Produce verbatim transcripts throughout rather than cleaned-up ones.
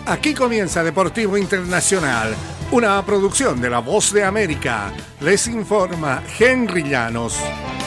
Aquí comienza Deportivo Internacional, una producción de La Voz de América. Les informa Henry Llanos.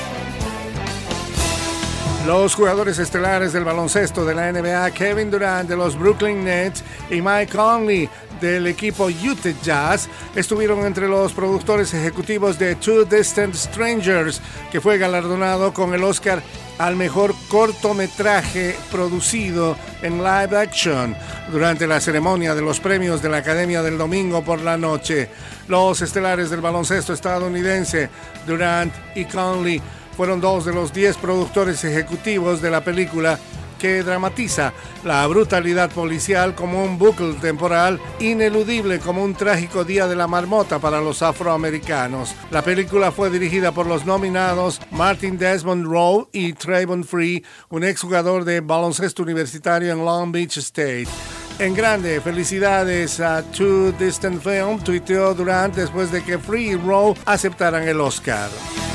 Los jugadores estelares del baloncesto de la N B A, Kevin Durant de los Brooklyn Nets y Mike Conley del equipo Utah Jazz, estuvieron entre los productores ejecutivos de Two Distant Strangers, que fue galardonado con el Oscar al mejor cortometraje producido en live action durante la ceremonia de los premios de la Academia del domingo por la noche. Los estelares del baloncesto estadounidense, Durant y Conley, fueron dos de los diez productores ejecutivos de la película, que dramatiza la brutalidad policial como un bucle temporal ineludible, como un trágico día de la marmota para los afroamericanos. La película fue dirigida por los nominados Martin Desmond Rowe y Trayvon Free, un exjugador de baloncesto universitario en Long Beach State. En grande, felicidades a Two Distant Film, tuiteó Durant después de que Free y Rowe aceptaran el Oscar.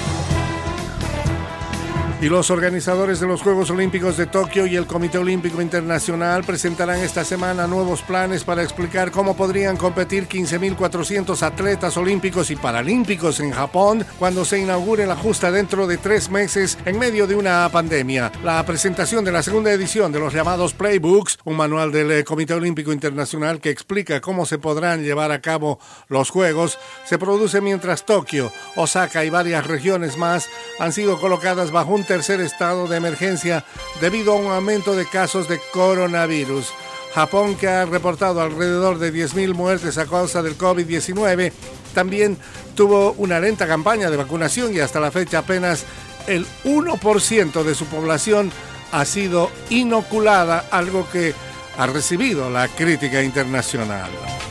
Y los organizadores de los Juegos Olímpicos de Tokio y el Comité Olímpico Internacional presentarán esta semana nuevos planes para explicar cómo podrían competir quince mil cuatrocientos atletas olímpicos y paralímpicos en Japón cuando se inaugure la justa dentro de tres meses en medio de una pandemia. La presentación de la segunda edición de los llamados Playbooks, un manual del Comité Olímpico Internacional que explica cómo se podrán llevar a cabo los Juegos, se produce mientras Tokio, Osaka y varias regiones más han sido colocadas bajo un tercer estado de emergencia debido a un aumento de casos de coronavirus. Japón, que ha reportado alrededor de diez mil muertes a causa del covid diecinueve, también tuvo una lenta campaña de vacunación y hasta la fecha apenas el uno por ciento de su población ha sido inoculada, algo que ha recibido la crítica internacional.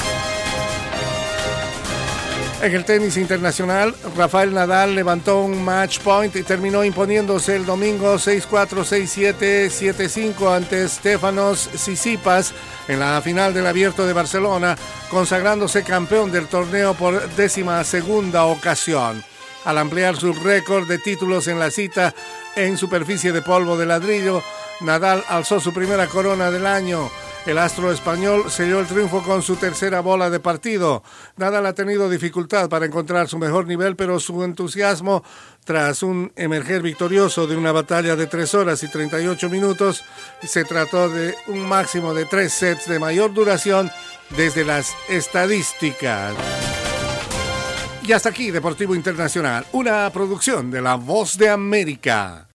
En el tenis internacional, Rafael Nadal levantó un match point y terminó imponiéndose el domingo seis cuatro, seis siete, siete cinco ante Stefanos Tsitsipas en la final del Abierto de Barcelona, consagrándose campeón del torneo por décima segunda ocasión. Al ampliar su récord de títulos en la cita en superficie de polvo de ladrillo, Nadal alzó su primera corona del año. El astro español selló el triunfo con su tercera bola de partido. Nadal ha tenido dificultad para encontrar su mejor nivel, pero su entusiasmo tras un emerger victorioso de una batalla de tres horas y treinta y ocho minutos, se trató de un máximo de tres sets de mayor duración desde las estadísticas. Y hasta aquí Deportivo Internacional, una producción de La Voz de América.